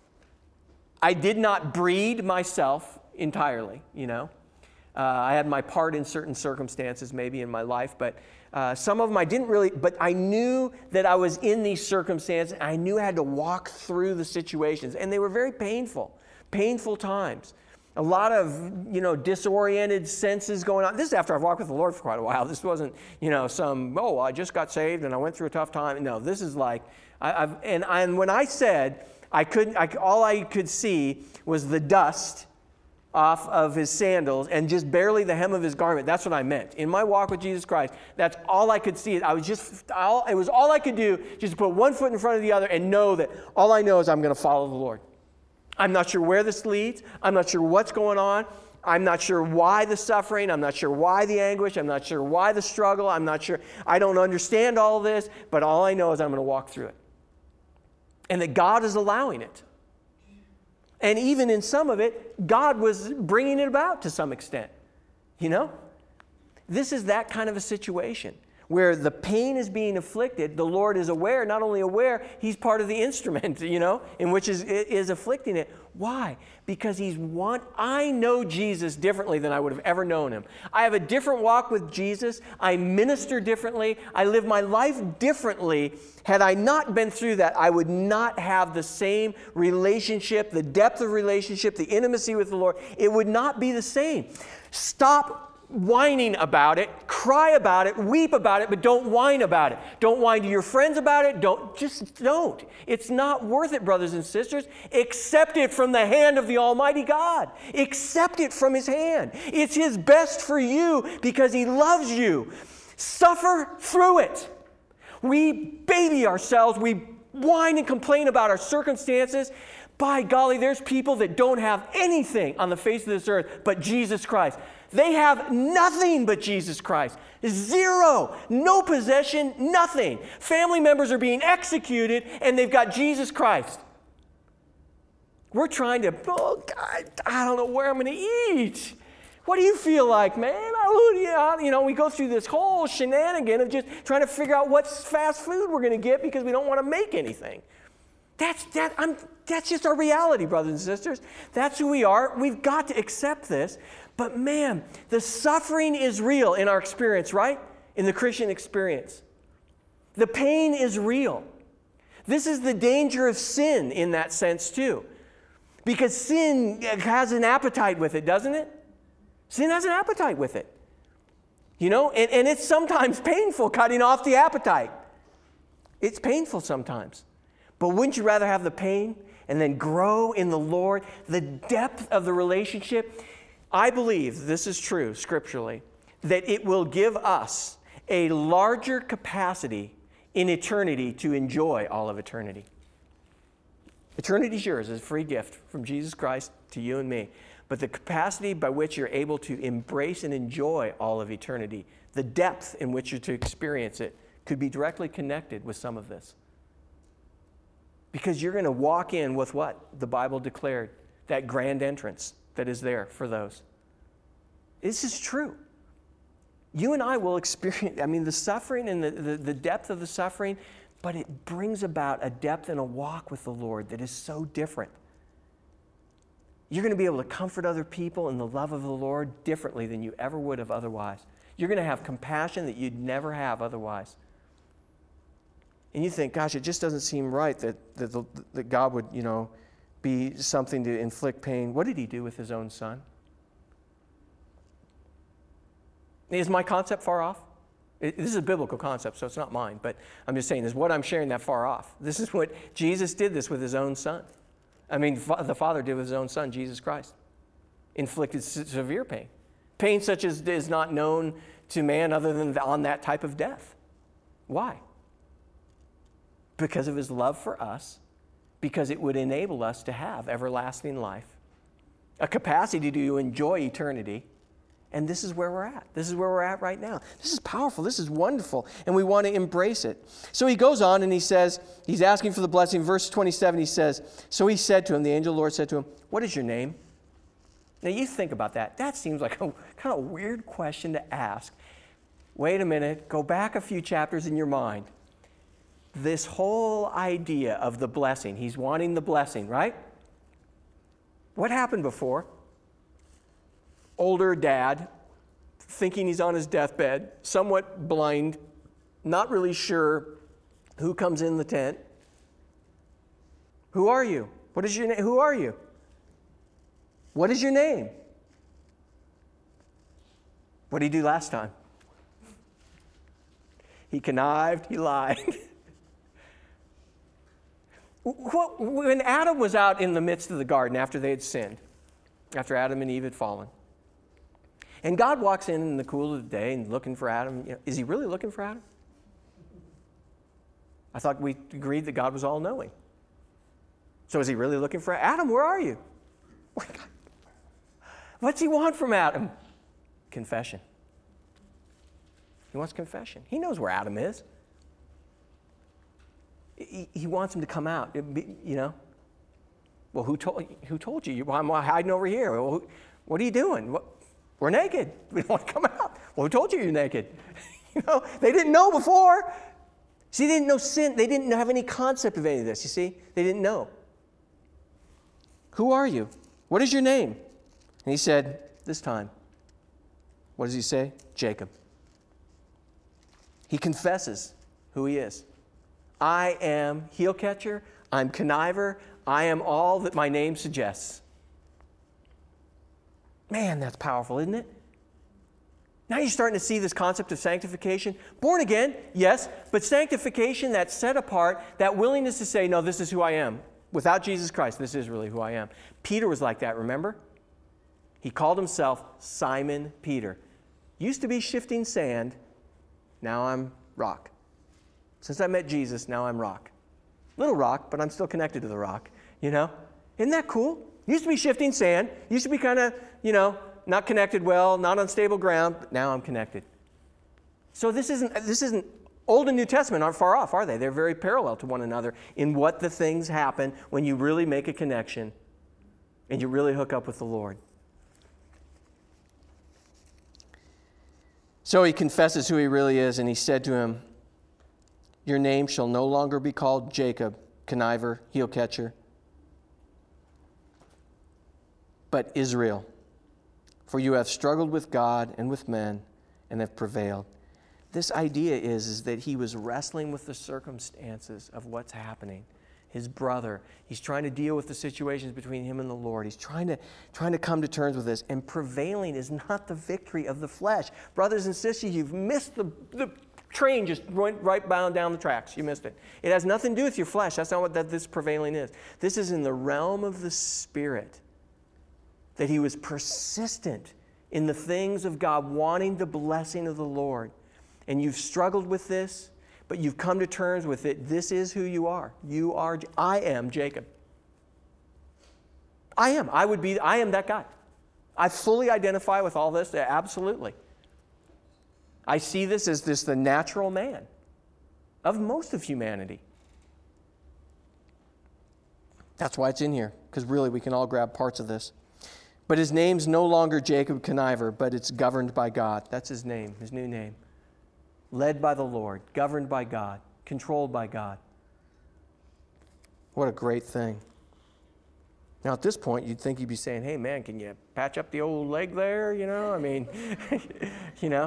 I did not breed myself entirely, you know. Uh, I had my part in certain circumstances maybe in my life, but uh, some of them I didn't really, but I knew that I was in these circumstances. I knew I had to walk through the situations, and they were very painful, painful times. A lot of, you know, disoriented senses going on. This is after I've walked with the Lord for quite a while. This wasn't, you know, some, oh, I just got saved and I went through a tough time. No, this is like, I, I've, and, and when I said I couldn't, I, all I could see was the dust off of his sandals and just barely the hem of his garment. That's what I meant. In my walk with Jesus Christ, that's all I could see. I was just, all, it was all I could do, just to put one foot in front of the other and know that all I know is I'm going to follow the Lord. I'm not sure where this leads. I'm not sure what's going on. I'm not sure why the suffering. I'm not sure why the anguish. I'm not sure why the struggle. I'm not sure. I don't understand all of this, but all I know is I'm going to walk through it. And that God is allowing it. And even in some of it, God was bringing it about to some extent. You know? This is that kind of a situation. where the pain is being inflicted, the Lord is aware, not only aware, he's part of the instrument, you know, in which is, is afflicting it. Why? Because he's want, I know Jesus differently than I would have ever known him. I have a different walk with Jesus. I minister differently. I live my life differently. Had I not been through that, I would not have the same relationship, the depth of relationship, the intimacy with the Lord. It would not be the same. Stop whining about it, cry about it, weep about it, but don't whine about it. Don't whine to your friends about it. Don't, just don't. It's not worth it, brothers and sisters. Accept it from the hand of the Almighty God. Accept it from his hand. It's his best for you because he loves you. Suffer through it. We baby ourselves. We whine and complain about our circumstances. By golly, there's people that don't have anything on the face of this earth but Jesus Christ. They have nothing but Jesus Christ. Zero. No possession, nothing. Family members are being executed and they've got Jesus Christ. We're trying to, oh God, I don't know where I'm going to eat. What do you feel like, man? I, you know, we go through this whole shenanigan of just trying to figure out what fast food we're going to get because we don't want to make anything. That's, that, I'm, that's just our reality, brothers and sisters. That's who we are. We've got to accept this. But man, the suffering is real in our experience, right? In the Christian experience. The pain is real. This is the danger of sin in that sense too. Because sin has an appetite with it, doesn't it? Sin has an appetite with it. You know, and, and it's sometimes painful cutting off the appetite. It's painful sometimes. But wouldn't you rather have the pain and then grow in the Lord? The depth of the relationship. I believe, this is true scripturally, that it will give us a larger capacity in eternity to enjoy all of eternity. Eternity is yours. It's a free gift from Jesus Christ to you and me. But the capacity by which you're able to embrace and enjoy all of eternity, the depth in which you're to experience it, could be directly connected with some of this. Because you're going to walk in with what the Bible declared, that grand entrance that is there for those. This is true. You and I will experience, I mean, the suffering and the, the, the depth of the suffering, but it brings about a depth and a walk with the Lord that is so different. You're going to be able to comfort other people in the love of the Lord differently than you ever would have otherwise. You're going to have compassion that you'd never have otherwise. And you think, gosh, it just doesn't seem right that, that, the, that God would, you know, be something to inflict pain. What did he do with his own son? Is my concept far off? It, this is a biblical concept, so it's not mine, but I'm just saying, is what I'm sharing that far off? This is what Jesus did this with his own son. I mean, the Father did with his own son, Jesus Christ. Inflicted severe pain. Pain such as is not known to man other than on that type of death. Why? Because of his love for us, because it would enable us to have everlasting life, a capacity to enjoy eternity, and this is where we're at. This is where we're at right now. This is powerful. This is wonderful, and we want to embrace it. So he goes on and he says, he's asking for the blessing. Verse twenty-seven, he says, so he said to him, the angel of the Lord said to him, what is your name? Now you think about that. That seems like a kind of weird question to ask. Wait a minute. Go back a few chapters in your mind. This whole idea of the blessing, he's wanting the blessing, right? What happened before? Older dad, thinking he's on his deathbed, somewhat blind, not really sure who comes in the tent. Who are you? What is your name? Who are you? What is your name? What did he do last time? He connived, he lied. When Adam was out in the midst of the garden after they had sinned, after Adam and Eve had fallen, and God walks in in the cool of the day and looking for Adam, you know, is he really looking for Adam? I thought we agreed that God was all-knowing. So is he really looking for Adam? Where are you? What's he want from Adam? Confession. He wants confession. He knows where Adam is. He, he wants him to come out, be, you know. Well, who told, who told you? I'm hiding over here. Well, who, what are you doing? What, we're naked. We don't want to come out. Well, who told you you're naked? You know, they didn't know before. See, they didn't know sin. They didn't have any concept of any of this, you see? They didn't know. Who are you? What is your name? And he said, this time, what does he say? Jacob. He confesses who he is. I am heel catcher. I'm conniver. I am all that my name suggests. Man, that's powerful, isn't it? Now you're starting to see this concept of sanctification. Born again, yes, but sanctification, that set apart, that willingness to say, no, this is who I am. Without Jesus Christ, this is really who I am. Peter was like that, remember? He called himself Simon Peter. Used to be shifting sand, now I'm rock. Since I met Jesus, now I'm rock. Little rock, but I'm still connected to the rock, you know? Isn't that cool? Used to be shifting sand, used to be kind of, you know, not connected well, not on stable ground, but now I'm connected. So this isn't, this isn't, Old and New Testament aren't far off, are they? They're very parallel to one another in what the things happen when you really make a connection and you really hook up with the Lord. So he confesses who he really is, and he said to him, your name shall no longer be called Jacob, conniver, heel catcher, but Israel. For you have struggled with God and with men and have prevailed. This idea is, is that he was wrestling with the circumstances of what's happening. His brother, he's trying to deal with the situations between him and the Lord. He's trying to, trying to come to terms with this. And prevailing is not the victory of the flesh. Brothers and sisters, you've missed the, the train just went right bound down the tracks. You missed it. It has nothing to do with your flesh. That's not what that, this prevailing is. This is in the realm of the Spirit. That he was persistent in the things of God, wanting the blessing of the Lord. And you've struggled with this, but you've come to terms with it. This is who you are. You are, I am Jacob. I am. I would be, I am that guy. I fully identify with all this, absolutely. I see this as this the natural man of most of humanity. That's why it's in here, because really we can all grab parts of this. But his name's no longer Jacob Conniver, but it's governed by God. That's his name, his new name. Led by the Lord, governed by God, controlled by God. What a great thing. Now at this point, you'd think he'd be saying, hey man, can you patch up the old leg there? You know, I mean, you know.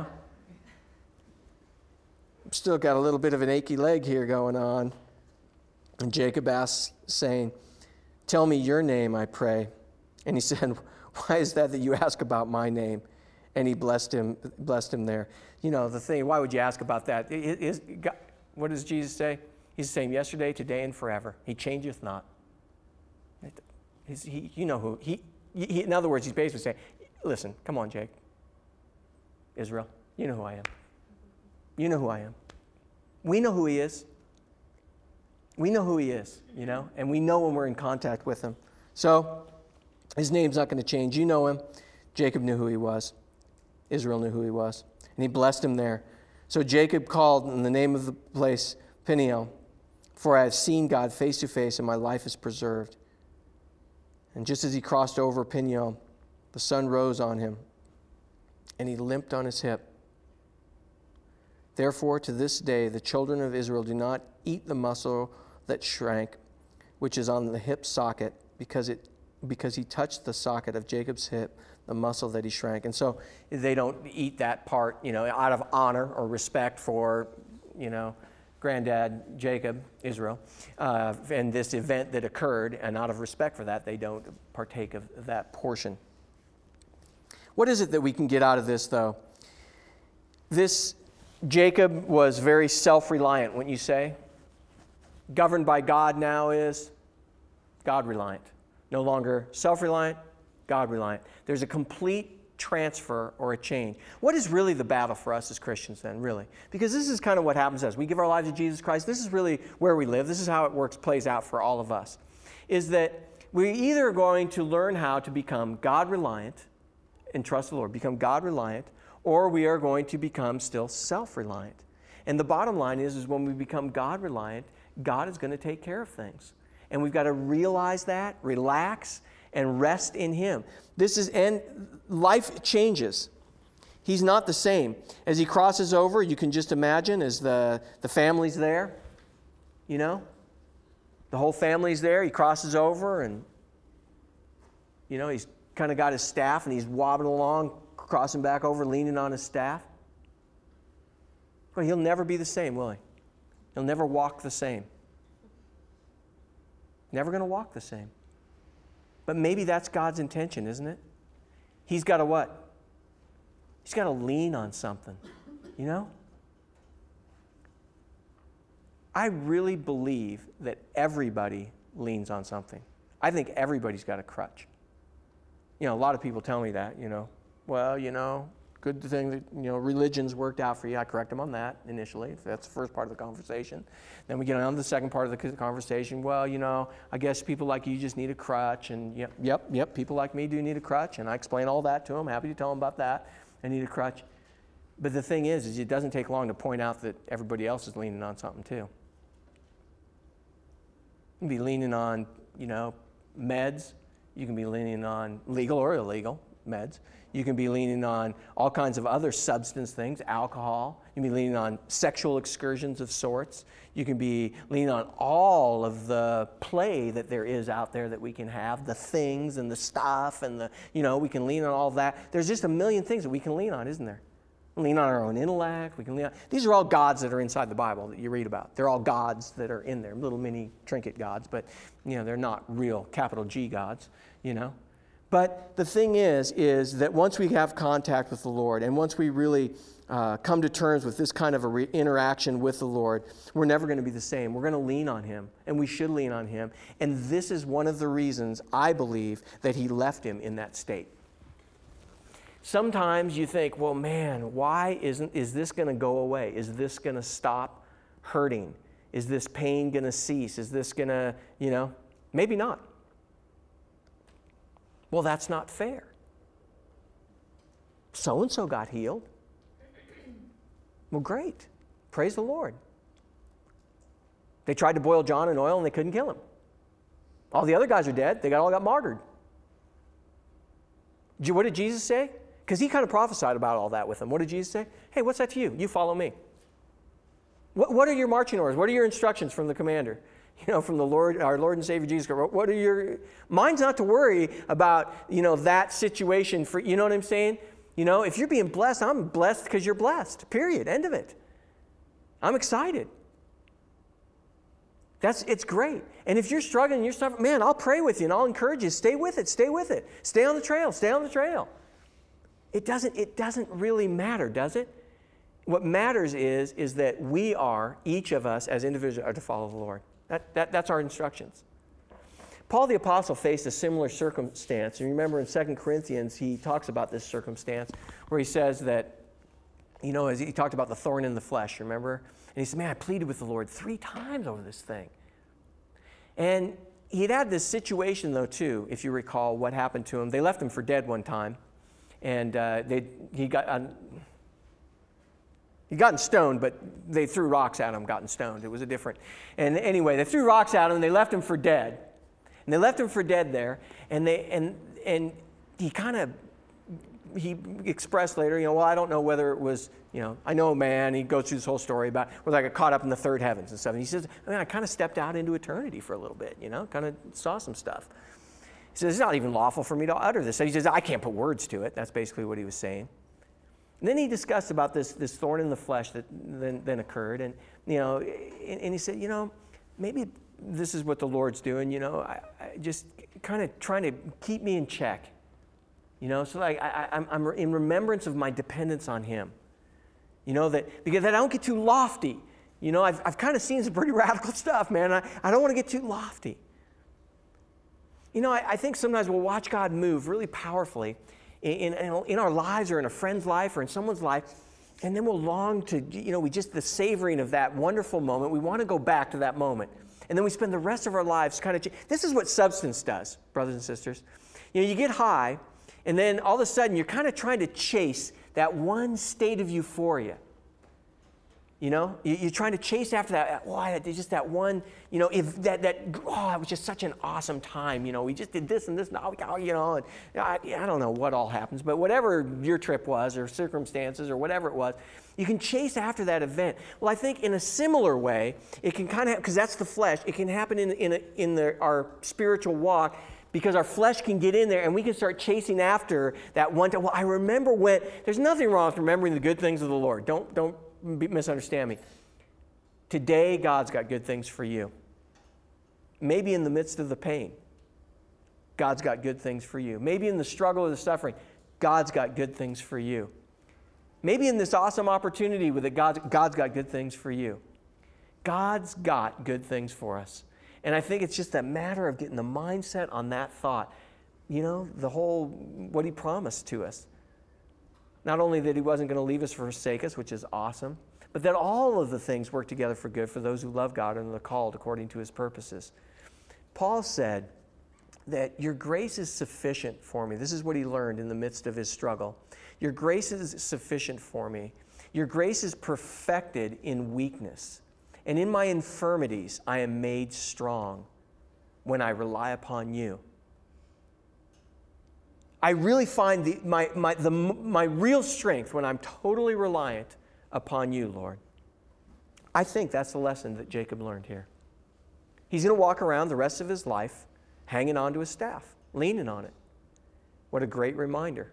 Still got a little bit of an achy leg here going on. And Jacob asks, saying, tell me your name, I pray. And he said, why is that that you ask about my name? And he blessed him, blessed him there. You know, the thing, why would you ask about that? It, it, it, what does Jesus say? He's the same yesterday, today, and forever. He changeth not. He's, he, you know who. He, he, in other words, he's basically saying, listen, come on, Jake. Israel, you know who I am. You know who I am. We know who he is. We know who he is, you know, and we know when we're in contact with him. So his name's not going to change. You know him. Jacob knew who he was. Israel knew who he was. And he blessed him there. So Jacob called in the name of the place Peniel, for I have seen God face to face, and my life is preserved. And just as he crossed over Peniel, the sun rose on him, and he limped on his hip. Therefore, to this day, the children of Israel do not eat the muscle that shrank, which is on the hip socket, because it because he touched the socket of Jacob's hip, the muscle that he shrank. And so they don't eat that part, you know, out of honor or respect for, you know, granddad Jacob, Israel, uh, and this event that occurred, and out of respect for that, they don't partake of that portion. What is it that we can get out of this, though? This Jacob was very self-reliant, wouldn't you say? Governed by God now is God-reliant. No longer self-reliant, God-reliant. There's a complete transfer or a change. What is really the battle for us as Christians then, really? Because this is kind of what happens to us. We give our lives to Jesus Christ. This is really where we live. This is how it works, plays out for all of us. Is that we're either going to learn how to become God-reliant and trust the Lord, become God-reliant, or we are going to become still self-reliant. And the bottom line is, is when we become God-reliant, God is going to take care of things. And we've got to realize that, relax, and rest in Him. This is, and life changes. He's not the same. As he crosses over, you can just imagine as the, the family's there, you know, the whole family's there. He crosses over and, you know, he's kind of got his staff and he's wobbling along, crossing back over, leaning on his staff. Well, he'll never be the same, will he? He'll never walk the same. Never going to walk the same. But maybe that's God's intention, isn't it? He's got to what? He's got to lean on something, you know? I really believe that everybody leans on something. I think everybody's got a crutch. You know, a lot of people tell me that, you know. Well, you know, good thing that, you know, religion's worked out for you. I correct them on that initially. That's the first part of the conversation. Then we get on to the second part of the conversation. Well, you know, I guess people like you just need a crutch. And yep, yep, yep, people like me do need a crutch. And I explain all that to them. Happy to tell them about that. I need a crutch. But the thing is, is it doesn't take long to point out that everybody else is leaning on something too. You can be leaning on, you know, meds. You can be leaning on legal or illegal meds. You can be leaning on all kinds of other substance things, alcohol. You can be leaning on sexual excursions of sorts. You can be leaning on all of the play that there is out there that we can have, the things and the stuff and the, you know, we can lean on all that. There's just a million things that we can lean on, isn't there? We lean on our own intellect. We can lean on. These are all gods that are inside the Bible that you read about. They're all gods that are in there, little mini trinket gods, but, you know, they're not real capital G gods, you know. But the thing is, is that once we have contact with the Lord and once we really uh, come to terms with this kind of a re- interaction with the Lord, we're never going to be the same. We're going to lean on Him, and we should lean on Him. And this is one of the reasons, I believe, that He left him in that state. Sometimes you think, well, man, why isn't, is this going to go away? Is this going to stop hurting? Is this pain going to cease? Is this going to, you know, maybe not. Well, that's not fair. So-and-so got healed. Well, great. Praise the Lord. They tried to boil John in oil and they couldn't kill him. All the other guys are dead. They got all got martyred. What did Jesus say? Because he kind of prophesied about all that with them. What did Jesus say? Hey, what's that to you? You follow me. What, what are your marching orders? What are your instructions from the commander? You know, from the Lord, our Lord and Savior Jesus Christ. What are your... Mine's not to worry about, you know, that situation for, you know what I'm saying? You know, if you're being blessed, I'm blessed because you're blessed. Period. End of it. I'm excited. That's, it's great. And if you're struggling, you're suffering, man, I'll pray with you and I'll encourage you. Stay with it. Stay with it. Stay on the trail. Stay on the trail. It doesn't, it doesn't really matter, does it? What matters is, is that we are, each of us as individuals, are to follow the Lord. That, that, that's our instructions. Paul the Apostle faced a similar circumstance. And remember in Second Corinthians, he talks about this circumstance where he says that, you know, as he talked about the thorn in the flesh, remember? And he said, man, I pleaded with the Lord three times over this thing. And he'd had this situation, though, too, if you recall what happened to him. They left him for dead one time. And uh, they, he got... Uh, He'd gotten stoned, but they threw rocks at him, gotten stoned. It was a different... And anyway, they threw rocks at him, and they left him for dead. And they left him for dead there, and they and and he kind of... He expressed later, you know, well, I don't know whether it was, you know, I know a man, he goes through this whole story about whether I got caught up in the third heavens and stuff. And he says, I mean, I kind of stepped out into eternity for a little bit, you know, kind of saw some stuff. He says, it's not even lawful for me to utter this. So he says, I can't put words to it. That's basically what he was saying. And then he discussed about this, this thorn in the flesh that then, then occurred. And, you know, and, and he said, you know, maybe this is what the Lord's doing, you know, I, I just kind of trying to keep me in check. You know, so like I, I'm, I'm in remembrance of my dependence on Him. You know, that because I don't get too lofty. You know, I've, I've kind of seen some pretty radical stuff, man. I, I don't want to get too lofty. You know, I, I think sometimes we'll watch God move really powerfully In, in, in our lives or in a friend's life or in someone's life, and then we'll long to, you know, we just, the savoring of that wonderful moment, we want to go back to that moment. And then we spend the rest of our lives kind of, this is what substance does, brothers and sisters. You know, you get high, and then all of a sudden you're kind of trying to chase that one state of euphoria. You know, you, you're trying to chase after that. Why? Oh, just that one. You know, if that that oh, it was just such an awesome time. You know, we just did this and this. And, oh, you know, and I, I don't know what all happens, but whatever your trip was, or circumstances, or whatever it was, you can chase after that event. Well, I think in a similar way, it can kind of, because that's the flesh. It can happen in in a, in the, our spiritual walk. Because our flesh can get in there and we can start chasing after that one time. Well, I remember when, there's nothing wrong with remembering the good things of the Lord. Don't, don't misunderstand me. Today, God's got good things for you. Maybe in the midst of the pain, God's got good things for you. Maybe in the struggle or the suffering, God's got good things for you. Maybe in this awesome opportunity with it, God's, God's got good things for you. God's got good things for us. And I think it's just a matter of getting the mindset on that thought. You know, the whole, what he promised to us. Not only that he wasn't going to leave us or forsake us, which is awesome, but that all of the things work together for good for those who love God and are called according to his purposes. Paul said that your grace is sufficient for me. This is what he learned in the midst of his struggle. Your grace is sufficient for me. Your grace is perfected in weakness. And in my infirmities, I am made strong when I rely upon you. I really find the, my, my, the, my real strength when I'm totally reliant upon you, Lord. I think that's the lesson that Jacob learned here. He's going to walk around the rest of his life hanging on to his staff, leaning on it. What a great reminder.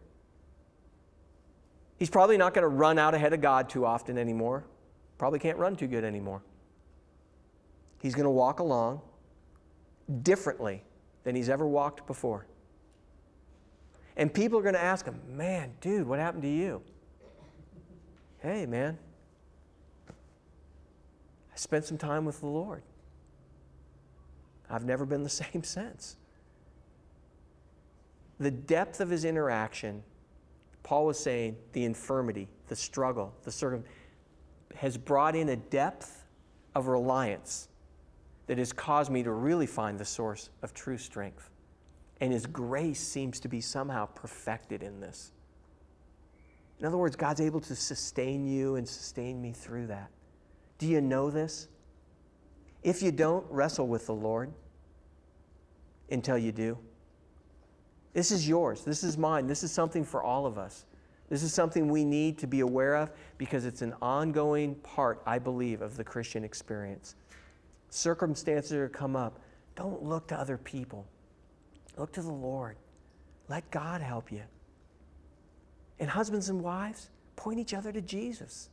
He's probably not going to run out ahead of God too often anymore. Probably can't run too good anymore. He's going to walk along differently than he's ever walked before. And people are going to ask him, man, dude, what happened to you? Hey, man, I spent some time with the Lord. I've never been the same since. The depth of his interaction, Paul was saying, the infirmity, the struggle, the circum, has brought in a depth of reliance that has caused me to really find the source of true strength. And his grace seems to be somehow perfected in this. In other words, God's able to sustain you and sustain me through that. Do you know this? If you don't, wrestle with the Lord until you do. This is yours. This is mine. This is something for all of us. This is something we need to be aware of because it's an ongoing part, I believe, of the Christian experience. Circumstances that come up, don't look to other people. Look to the Lord. Let God help you. And husbands and wives, point each other to Jesus.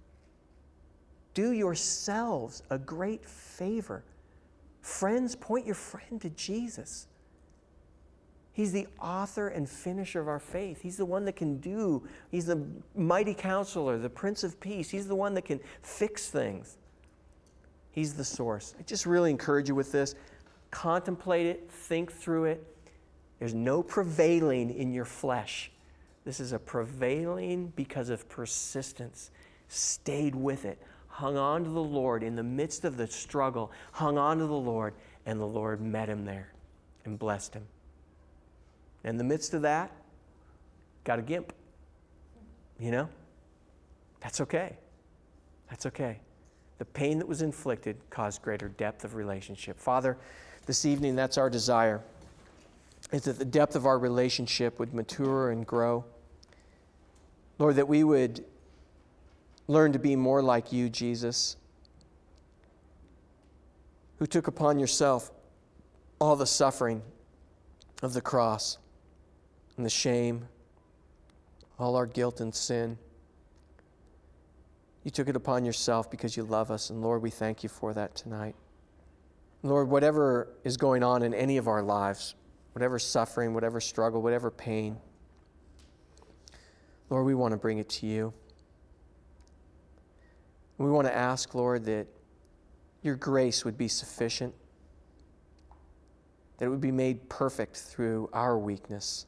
Do yourselves a great favor. Friends, point your friend to Jesus. He's the author and finisher of our faith. He's the one that can do. He's the mighty counselor, the Prince of Peace. He's the one that can fix things. He's the source. I just really encourage you with this. Contemplate it. Think through it. There's no prevailing in your flesh. This is a prevailing because of persistence. Stayed with it. Hung on to the Lord in the midst of the struggle. Hung on to the Lord, and the Lord met him there and blessed him. In the midst of that, got a gimp. You know? That's okay. That's okay. The pain that was inflicted caused greater depth of relationship. Father, this evening, that's our desire, is that the depth of our relationship would mature and grow. Lord, that we would learn to be more like you, Jesus, who took upon yourself all the suffering of the cross and the shame, all our guilt and sin. You took it upon yourself because you love us, and Lord, we thank you for that tonight. Lord, whatever is going on in any of our lives, whatever suffering, whatever struggle, whatever pain, Lord, we want to bring it to you. We want to ask, Lord, that your grace would be sufficient, that it would be made perfect through our weakness,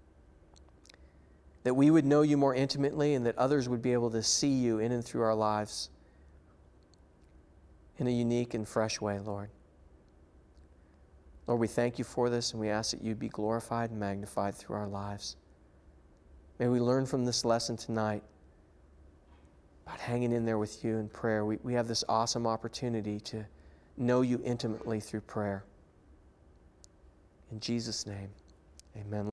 that we would know you more intimately and that others would be able to see you in and through our lives in a unique and fresh way, Lord. Lord, we thank you for this, and we ask that you be glorified and magnified through our lives. May we learn from this lesson tonight about hanging in there with you in prayer. We, we have this awesome opportunity to know you intimately through prayer. In Jesus' name, amen.